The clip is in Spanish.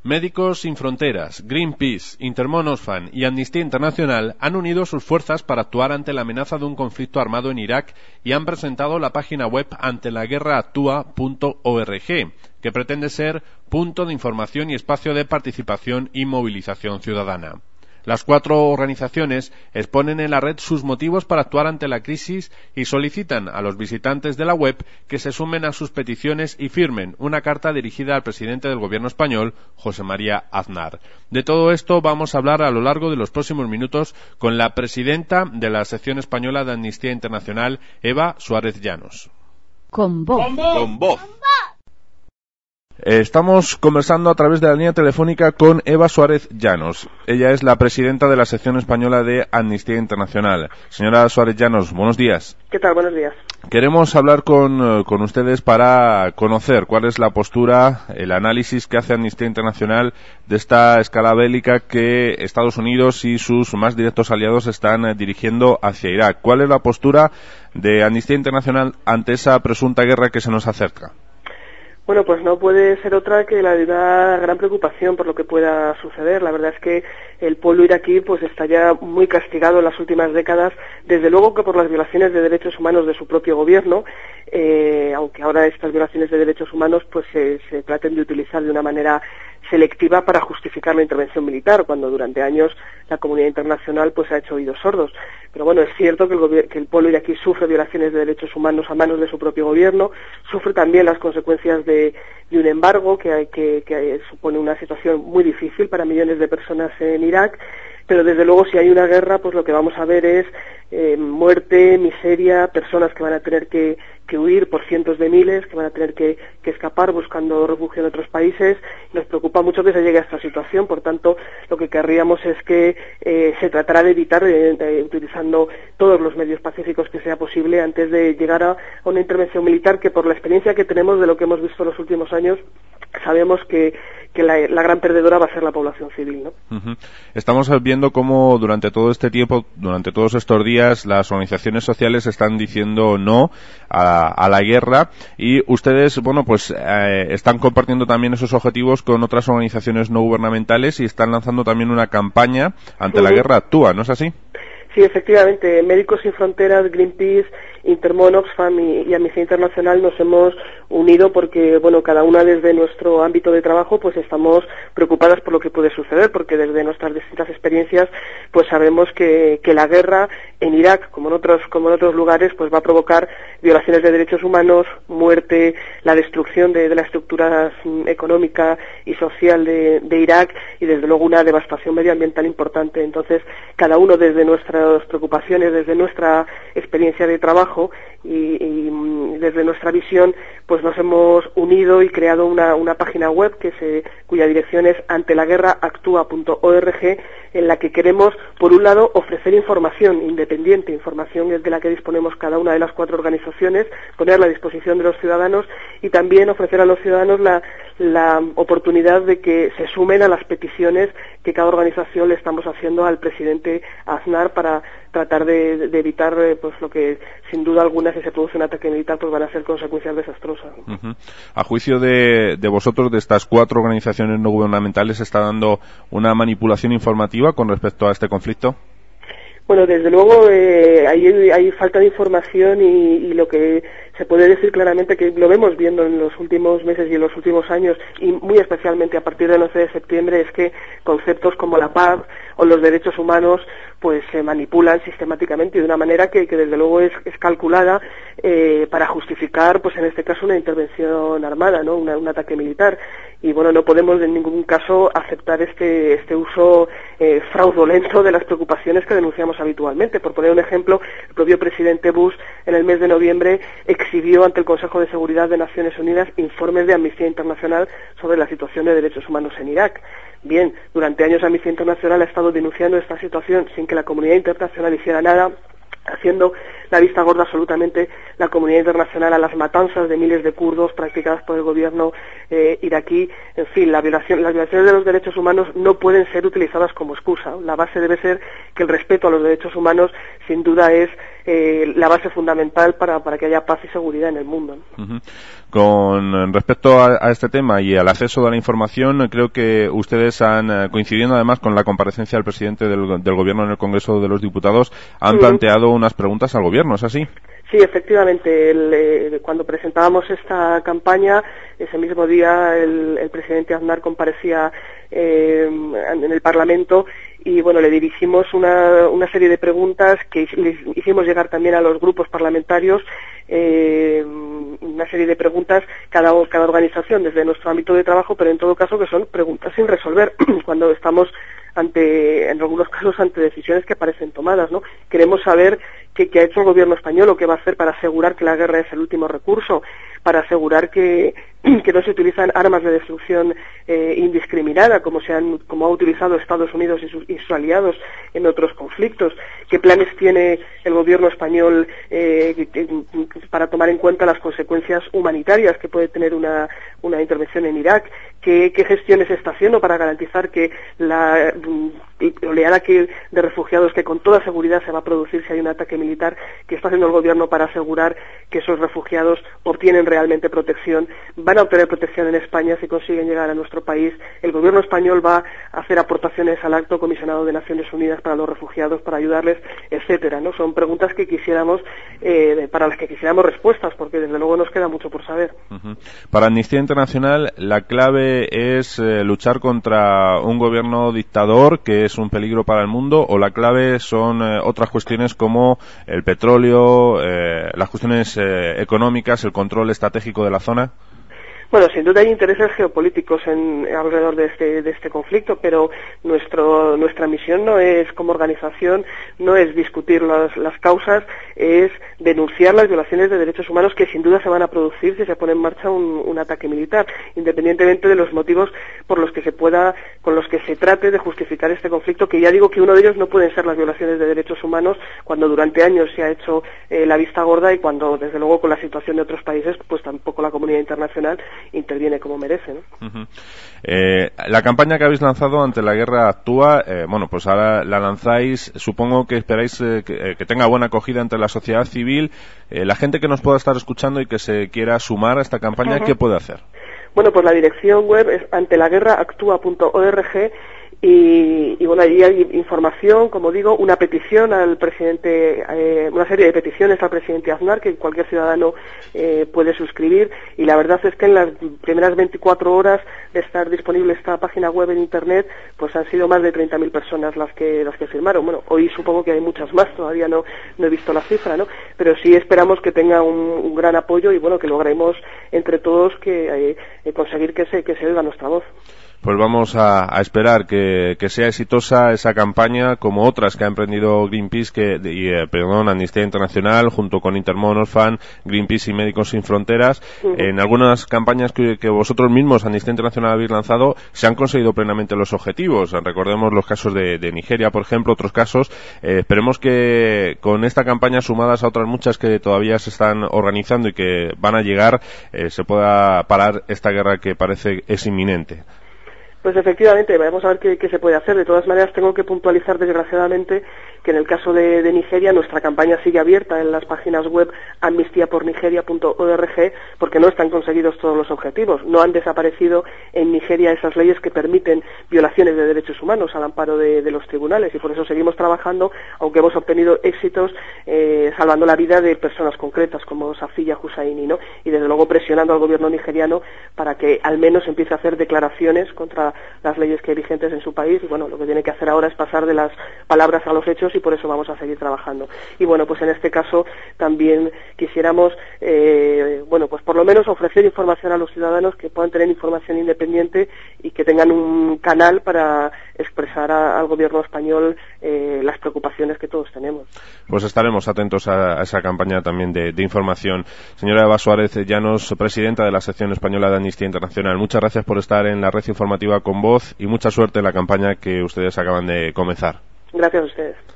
Médicos Sin Fronteras, Greenpeace, Intermón Oxfam y Amnistía Internacional han unido sus fuerzas para actuar ante la amenaza de un conflicto armado en Irak y han presentado la página web antelaguerraactua.org, que pretende ser punto de información y espacio de participación y movilización ciudadana. Las 4 organizaciones exponen en la red sus motivos para actuar ante la crisis y solicitan a los visitantes de la web que se sumen a sus peticiones y firmen una carta dirigida al presidente del gobierno español, José María Aznar. De todo esto vamos a hablar a lo largo de los próximos minutos con la presidenta de la sección española de Amnistía Internacional, Eva Suárez Llanos. Con voz. Con voz. Estamos conversando a través de la línea telefónica con Eva Suárez Llanos. Ella es la presidenta de la sección española de Amnistía Internacional. Señora Suárez Llanos, buenos días. ¿Qué tal? Buenos días. Queremos hablar con ustedes para conocer cuál es la postura, el análisis que hace Amnistía Internacional de esta escala bélica que Estados Unidos y sus más directos aliados están dirigiendo hacia Irak. ¿Cuál es la postura de Amnistía Internacional ante esa presunta guerra que se nos acerca? Bueno, pues no puede ser otra que la de una gran preocupación por lo que pueda suceder. La verdad es que el pueblo iraquí pues está ya muy castigado en las últimas décadas, desde luego que por las violaciones de derechos humanos de su propio gobierno, aunque ahora estas violaciones de derechos humanos pues se traten de utilizar de una manera selectiva para justificar la intervención militar, cuando durante años la comunidad internacional pues ha hecho oídos sordos. Pero bueno, es cierto que el pueblo iraquí sufre violaciones de derechos humanos a manos de su propio gobierno, sufre también las consecuencias de un embargo que supone una situación muy difícil para millones de personas en Irak, pero desde luego si hay una guerra pues lo que vamos a ver es muerte, miseria, personas que van a tener que huir por cientos de miles, que van a tener que escapar buscando refugio en otros países. Nos preocupa mucho que se llegue a esta situación, por tanto lo que querríamos es que se tratara de evitar utilizando todos los medios pacíficos que sea posible antes de llegar a una intervención militar que, por la experiencia que tenemos de lo que hemos visto en los últimos años, sabemos que la gran perdedora va a ser la población civil, ¿no? Uh-huh. Estamos viendo cómo durante todo este tiempo, durante todos estos días, las organizaciones sociales están diciendo no a la guerra y ustedes, bueno, pues están compartiendo también esos objetivos con otras organizaciones no gubernamentales y están lanzando también una campaña ante la guerra actúa, ¿no es así? Sí, efectivamente, Médicos Sin Fronteras, Greenpeace, Intermón Oxfam y Amnistía Internacional nos hemos unido porque, bueno, cada una desde nuestro ámbito de trabajo pues estamos preocupadas por lo que puede suceder, porque desde nuestras distintas experiencias pues sabemos que la guerra en Irak, como en otros lugares, pues va a provocar violaciones de derechos humanos, muerte, la destrucción de la estructura económica y social de Irak y desde luego una devastación medioambiental importante. Entonces, cada uno desde nuestras preocupaciones, desde nuestra experiencia de trabajo y desde nuestra visión, pues nos hemos unido y creado una página web cuya dirección es antelaguerraactua.org, en la que queremos, por un lado, ofrecer información independiente, información de la que disponemos cada una de las 4 organizaciones, ponerla a disposición de los ciudadanos y también ofrecer a los ciudadanos la oportunidad de que se sumen a las peticiones que cada organización le estamos haciendo al presidente Aznar para tratar de evitar pues lo que sin duda alguna, si se produce un ataque militar, pues van a ser consecuencias desastrosas. Uh-huh. A juicio de vosotros, de estas 4 organizaciones no gubernamentales, ¿se está dando una manipulación informativa con respecto a este conflicto? Bueno, desde luego hay falta de información y lo que se puede decir claramente, que lo vemos viendo en los últimos meses y en los últimos años, y muy especialmente a partir del 11 de septiembre, es que conceptos como la paz o los derechos humanos pues se manipulan sistemáticamente de una manera que desde luego es calculada para justificar, pues en este caso, una intervención armada, ¿no? Un ataque militar. Y bueno, no podemos en ningún caso aceptar este uso fraudulento de las preocupaciones que denunciamos habitualmente. Por poner un ejemplo, el propio presidente Bush en el mes de noviembre exhibió ante el Consejo de Seguridad de Naciones Unidas informes de Amnistía Internacional sobre la situación de derechos humanos en Irak. Bien, durante años Amnistía Internacional ha estado denunciando esta situación sin que la comunidad internacional hiciera nada, haciendo la vista gorda absolutamente la comunidad internacional a las matanzas de miles de kurdos practicadas por el gobierno iraquí. En fin, las violaciones de los derechos humanos no pueden ser utilizadas como excusa. La base debe ser que el respeto a los derechos humanos sin duda es la base fundamental para que haya paz y seguridad en el mundo. Uh-huh. Con respecto a este tema y al acceso a la información, creo que ustedes han, coincidiendo además con la comparecencia del presidente del gobierno en el Congreso de los Diputados, han planteado unas preguntas al gobierno, ¿es así? Sí, efectivamente. Cuando presentábamos esta campaña, ese mismo día el presidente Aznar comparecía en el Parlamento y bueno, le dirigimos una serie de preguntas que les hicimos llegar también a los grupos parlamentarios, una serie de preguntas, cada organización desde nuestro ámbito de trabajo, pero en todo caso que son preguntas sin resolver cuando estamos en algunos casos ante decisiones que parecen tomadas, ¿no? Queremos saber qué ha hecho el gobierno español o qué va a hacer para asegurar que la guerra es el último recurso, para asegurar que no se utilizan armas de destrucción indiscriminada como ha utilizado Estados Unidos y sus aliados en otros conflictos. ¿Qué planes tiene el gobierno español para tomar en cuenta las consecuencias humanitarias que puede tener una intervención en Irak? ¿Qué gestiones está haciendo para garantizar que la oleada de refugiados que con toda seguridad se va a producir si hay un ataque militar, que está haciendo el gobierno para asegurar que esos refugiados obtienen realmente protección, van a obtener protección en España si consiguen llegar a nuestro país? El gobierno español va a hacer aportaciones al Alto Comisionado de Naciones Unidas para los Refugiados para ayudarles, etcétera, ¿no? Son preguntas que para las que quisiéramos respuestas, porque desde luego nos queda mucho por saber. Uh-huh. Para Amnistía Internacional, la clave es luchar contra un gobierno dictador que es un peligro para el mundo, o la clave son otras cuestiones como el petróleo, las cuestiones económicas, el control estratégico de la zona. Bueno, sin duda hay intereses geopolíticos alrededor de este conflicto, pero nuestra misión no es, como organización, no es discutir las causas, es denunciar las violaciones de derechos humanos que sin duda se van a producir si se pone en marcha un ataque militar, independientemente de los motivos con los que se trate de justificar este conflicto, que ya digo que uno de ellos no pueden ser las violaciones de derechos humanos, cuando durante años se ha hecho la vista gorda y cuando, desde luego, con la situación de otros países, pues tampoco la comunidad internacional interviene como merece, ¿no? Uh-huh. La campaña que habéis lanzado ante la guerra actúa, pues ahora la lanzáis, supongo que esperáis que tenga buena acogida entre la sociedad civil. La gente que nos pueda estar escuchando y que se quiera sumar a esta campaña, ¿qué puede hacer? Bueno, pues la dirección web es antelaguerraactua.org y bueno, allí hay información, como digo, una petición al presidente, una serie de peticiones al presidente Aznar que cualquier ciudadano puede suscribir, y la verdad es que en las primeras 24 horas de estar disponible esta página web en internet, pues han sido más de 30.000 personas las que firmaron. Bueno, hoy supongo que hay muchas más, todavía no he visto la cifra, ¿no? Pero sí esperamos que tenga un gran apoyo y bueno, que logremos entre todos que conseguir que se oiga nuestra voz. Pues vamos a esperar que sea exitosa esa campaña, como otras que ha emprendido Greenpeace Amnistía Internacional, junto con Intermón, Oxfam, Greenpeace y Médicos Sin Fronteras. Uh-huh. En algunas campañas que vosotros mismos, Amnistía Internacional, habéis lanzado, se han conseguido plenamente los objetivos. Recordemos los casos de Nigeria, por ejemplo, otros casos. Esperemos que con esta campaña, sumadas a otras muchas que todavía se están organizando y que van a llegar, se pueda parar esta guerra que parece es inminente. Pues efectivamente, vamos a ver qué se puede hacer. De todas maneras, tengo que puntualizar, desgraciadamente, que en el caso de Nigeria, nuestra campaña sigue abierta en las páginas web amnistiapornigeria.org, porque no están conseguidos todos los objetivos. No han desaparecido en Nigeria esas leyes que permiten violaciones de derechos humanos al amparo de los tribunales, y por eso seguimos trabajando, aunque hemos obtenido éxitos salvando la vida de personas concretas como Safiya Hussaini, ¿no? Y desde luego presionando al gobierno nigeriano para que al menos empiece a hacer declaraciones contra las leyes que hay vigentes en su país. Y bueno, lo que tiene que hacer ahora es pasar de las palabras a los hechos, y por eso vamos a seguir trabajando. Y bueno, pues en este caso también quisiéramos pues por lo menos ofrecer información a los ciudadanos, que puedan tener información independiente y que tengan un canal para expresar al gobierno español las preocupaciones que todos tenemos. Pues estaremos atentos a esa campaña también de información. Señora Eva Suárez Llanos, presidenta de la sección española de Amnistía Internacional, muchas gracias por estar en la red informativa Con Voz, y mucha suerte en la campaña que ustedes acaban de comenzar. Gracias a ustedes.